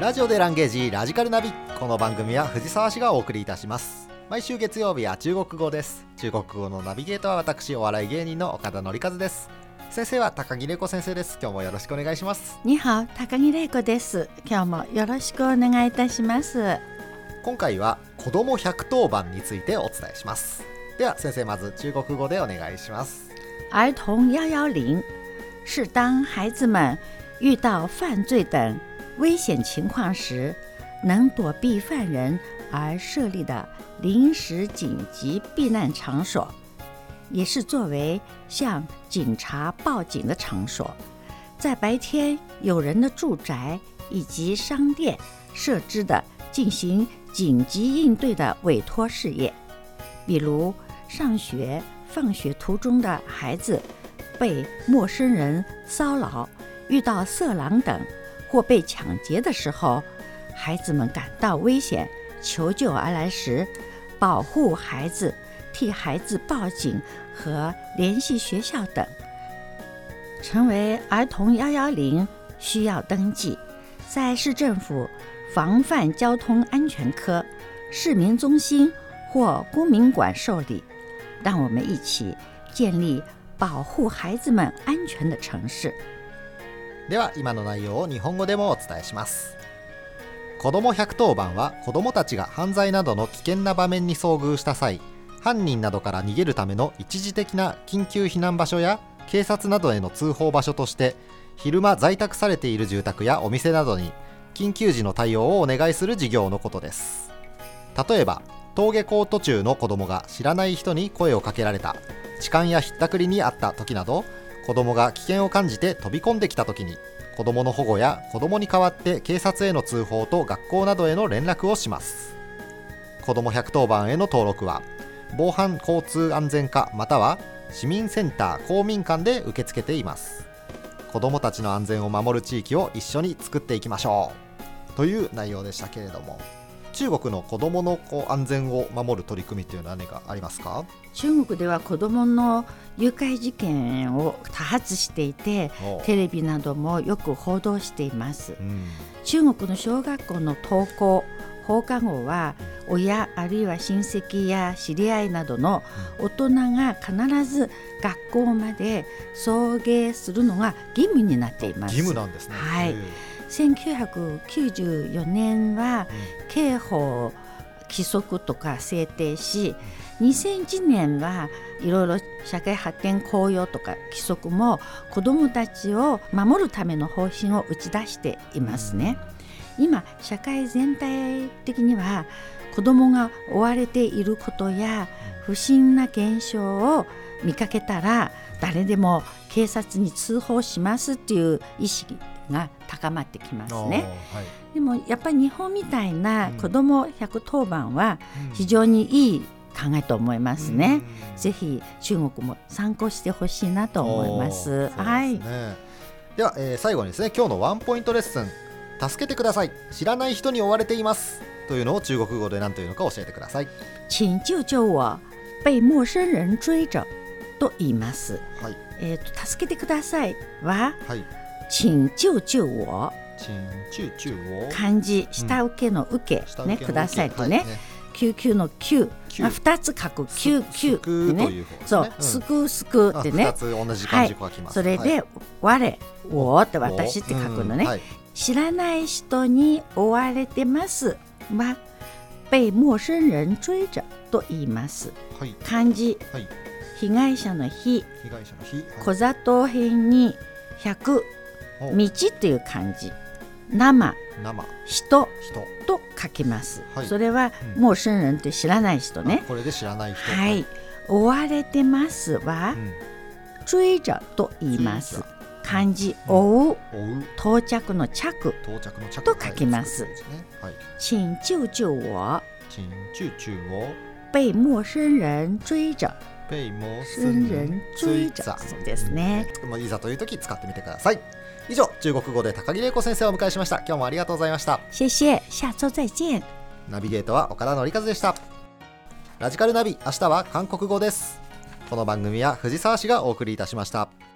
ラジオでランゲージラジカルナビ。この番組は藤沢市がお送りいたします。毎週月曜日は中国語です。中国語のナビゲートは私、お笑い芸人の岡田典和です。先生は高木玲子先生です。今日もよろしくお願いします。 にはお、高木玲子です。今日もよろしくお願いいたします。 今回は子ども110番についてお伝えします。では先生、まず中国語でお願いします。 儿童110是当孩子们遇到犯罪等危险情况时，能躲避犯人而设立的临时紧急避难场所，也是作为向警察报警的场所，在白天有人的住宅以及商店设置的进行紧急应对的委托事业。比如上学放学途中的孩子被陌生人骚扰，遇到色狼等或被抢劫的时候，孩子们感到危险求救而来时，保护孩子，替孩子报警和联系学校等。成为儿童110需要登记，在市政府防范交通安全科、市民中心或公民馆受理。让我们一起建立保護孩子們安全的城市。 では今の内容を日本語でもお伝えします。子ども110番は子どもたちが犯罪などの危険な場面に遭遇した際、犯人などから逃げるための一時的な緊急避難場所や警察などへの通報場所として、昼間在宅されている住宅やお店などに緊急時の対応をお願いする事業のことです。例えば登下校途中の子どもが知らない人に声をかけられた、痴漢やひったくりにあった時など、子どもが危険を感じて飛び込んできた時に、子どもの保護や子どもに代わって警察への通報と学校などへの連絡をします。子ども110番への登録は防犯交通安全課または市民センター公民館で受け付けています。子どもたちの安全を守る地域を一緒に作っていきましょうという内容でしたけれども、中国の子どもの安全を守る取り組みというのは何かありますか？ 中国では子どもの誘拐事件を多発していて、テレビなどもよく報道しています。中国の小学校の登校放課後は、親あるいは親戚や知り合いなどの大人が必ず学校まで送迎するのが義務になっています。 義務なんですね。 はい。1994年は刑法規則とか制定し、2001年はいろいろ社会発展公用とか規則も子どもたちを守るための方針を打ち出していますね。今社会全体的には子どもが追われていることや不審な現象を見かけたら誰でも警察に通報しますっていう意識が高まってきますね。でもやっぱり日本みたいな子ども110番は非常にいい考えと思いますね。ぜひ中国も参考してほしいなと思います。はい。 では、最後にですね、今日のワンポイントレッスン、助けてください、知らない人に追われていますというのを中国語で何というのか教えてください。 請救救我、被陌生人追着と言います。はい。助けてくださいは、はい、請救救我、漢字下請けの受け、ね、くださいとね、救急の救、2つ書く救急ってね、そう、救う救うってね、 2つ同じ漢字書きます。 それで我、我って私って書くのね。知らない人に追われてますは被陌生人追着と言います。漢字被害者の被、小里辺に100、道という漢字、生、人と書きます。それは陌生人って知らない人ね。 これで知らない人。 はい。追われてますは追着と言います。漢字追う、到着の着と書きます。請救救我、被陌生人追着、被陌生人追着ですね。 いざという時使ってみてください。以上、中国語で高木玲子先生をお迎えしました。今日もありがとうございました。 謝謝、下周再見。 ナビゲートは岡田典和でした。ラジカルナビ、明日は韓国語です。この番組は藤沢市がお送りいたしました。